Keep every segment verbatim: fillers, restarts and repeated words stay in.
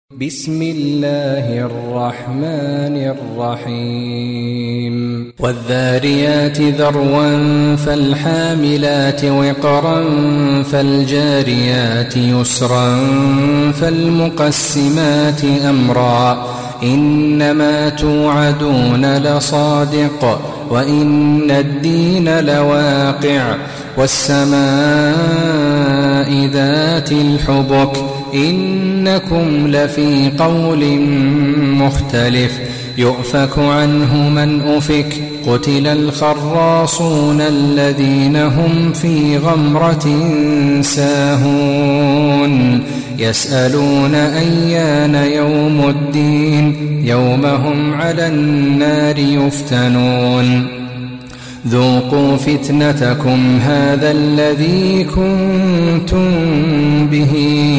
بسم الله الرحمن الرحيم والذاريات ذروا فالحاملات وقرا فالجاريات يسرا فالمقسمات أمرا إنما توعدون لصادق وإن الدين لواقع والسماء ذات الحبك إنكم لفي قول مختلف يؤفك عنه من أفك قتل الخراصون الذين هم في غمرة ساهون يسألون أيان يوم الدين يوم هم على النار يفتنون ذوقوا فتنتكم هذا الذي كنتم به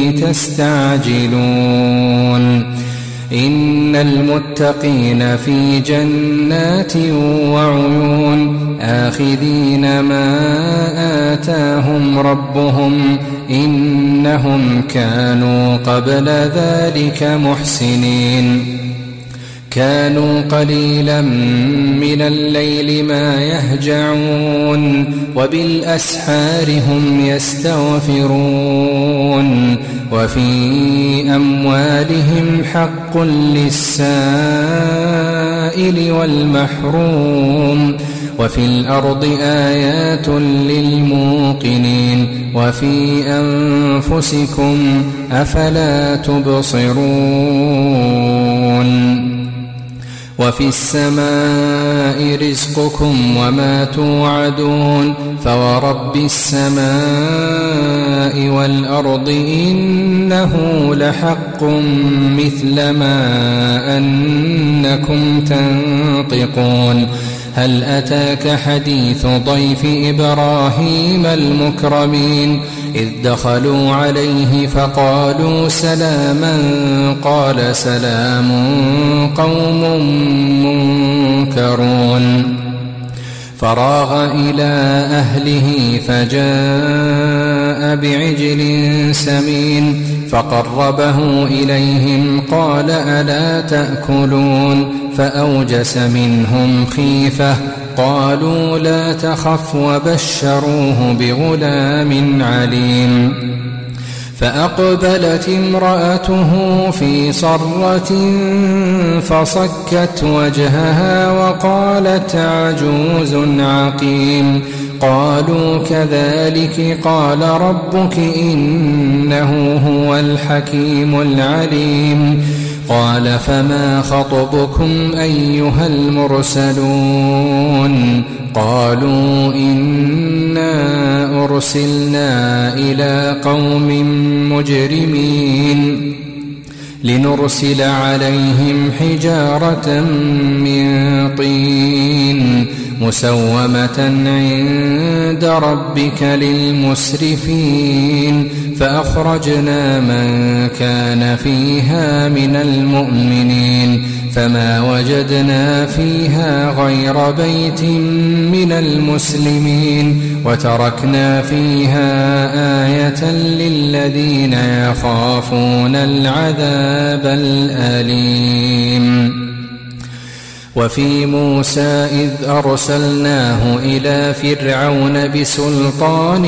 تستعجلون إن المتقين في جنات وعيون آخذين ما آتاهم ربهم إنهم كانوا قبل ذلك محسنين كانوا قليلا من الليل ما يهجعون وبالأسحار هم يستغفرون وفي أموالهم حق للسائل والمحروم وفي الأرض آيات للموقنين وفي أنفسكم أفلا تبصرون وفي السماء رزقكم وما توعدون فورب السماء والأرض إنه لحق مثل ما أنكم تنطقون هل أتاك حديث ضيف إبراهيم المكرمين إذ دخلوا عليه فقالوا سلاما قال سلام قوم منكرون فراغ إلى أهله فجاء بعجل سمين فقربه إليهم قال ألا تأكلون فأوجس منهم خيفة قالوا لا تخف وبشروه بغلام عليم فأقبلت امرأته في صرة فصكت وجهها وقالت عجوز عقيم قالوا كذلك قال ربك إنه هو الحكيم العليم قال فما خطبكم أيها المرسلون قالوا إنا أرسلنا إلى قوم مجرمين لنرسل عليهم حجارة من طين مسومة عند ربك للمسرفين فأخرجنا من كان فيها من المؤمنين فما وجدنا فيها غير بيت من المسلمين وتركنا فيها آية للذين يخافون العذاب الأليم وفي موسى إذ أرسلناه إلى فرعون بسلطان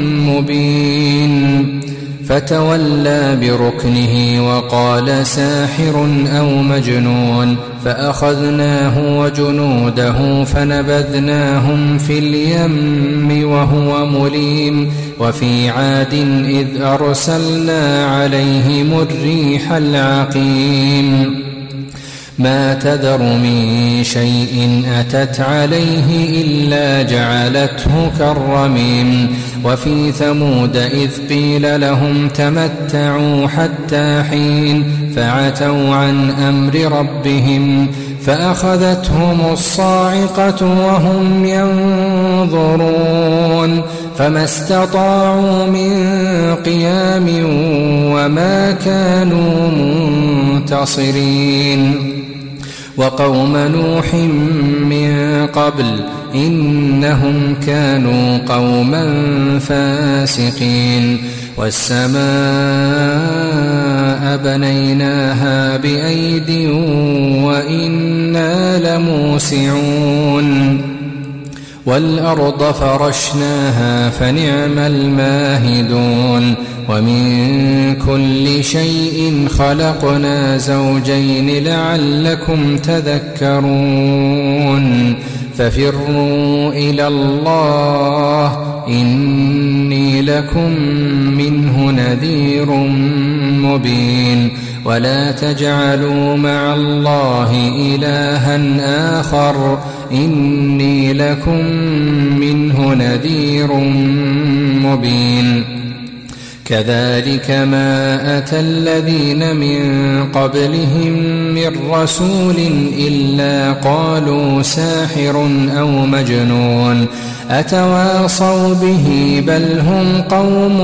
مبين فتولى بركنه وقال ساحر أو مجنون فأخذناه وجنوده فنبذناهم في اليم وهو مليم وفي عاد إذ أرسلنا عليهم الريح العقيم ما تذر من شيء أتت عليه إلا جعلته كالرميم وفي ثمود إذ قيل لهم تمتعوا حتى حين فعتوا عن أمر ربهم فأخذتهم الصاعقة وهم ينظرون فما استطاعوا من قيام وما كانوا منتصرين وقوم نوح من قبل إنهم كانوا قوما فاسقين والسماء بنيناها بأيد وإنا لموسعون والأرض فرشناها فنعم الماهدون ومن كل شيء خلقنا زوجين لعلكم تذكرون ففروا إلى الله إني لكم منه نذير مبين ولا تجعلوا مع الله إلها آخر إني لكم منه نذير مبين كذلك ما أتى الذين من قبلهم من رسول إلا قالوا ساحر أو مجنون أتواصوا به بل هم قوم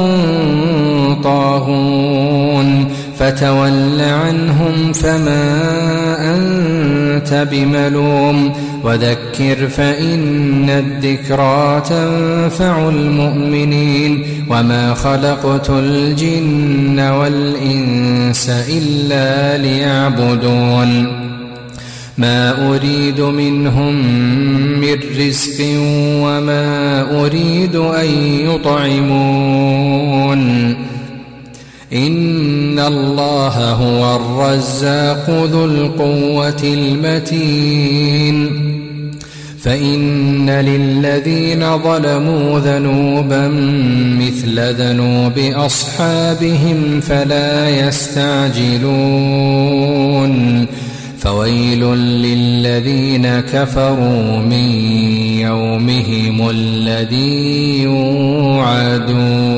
طاغون فتول عنهم فما أنت بملوم وذكر فإن الذكرى تنفع المؤمنين وما خلقت الجن والإنس إلا ليعبدون ما أريد منهم من رزق وما أريد أن يطعمون إن الله هو الرزاق ذو القوة المتين فإن للذين ظلموا ذنوبا مثل ذنوب أصحابهم فلا يستعجلون فويل للذين كفروا من يومهم الذي يوعدون.